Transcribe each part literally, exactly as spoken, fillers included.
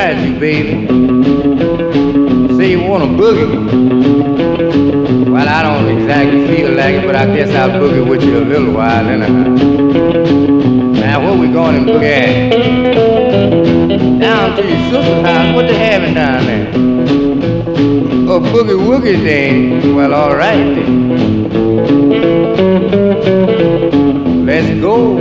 surprise you, baby. Say you want a boogie. Well, I don't exactly feel like it, but I guess I'll boogie with you a little while anyhow. Now, where we going to boogie at? Down to your sister's house. What they having down there? A boogie woogie thing. Well, all right then. Let's go.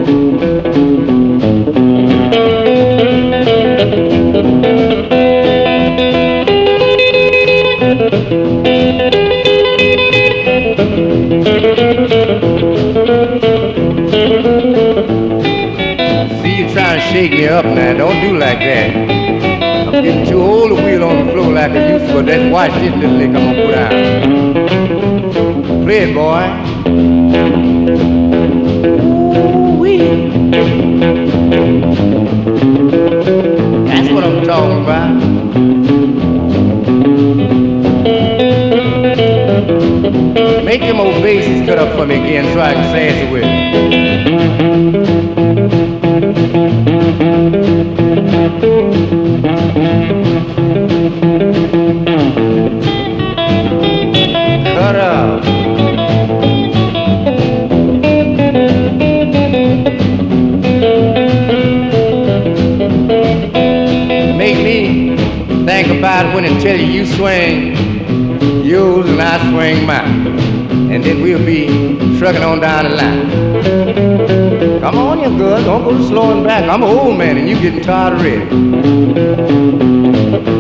See you trying to shake me up now. Don't do like that. I'm getting too old to wheel on the floor like I used to, but let's watch this little lick I'm gonna put out. Play it, boy. Ooh-wee. That's what I'm talking about. Make them old bases cut up for me again so I can sassy with it. Cut up. Make me think about when they tell you you swing yours and I swing mine. And then we'll be trucking on down the line. Come on, you girl, don't go slowing back. I'm an old man and you getting tired already.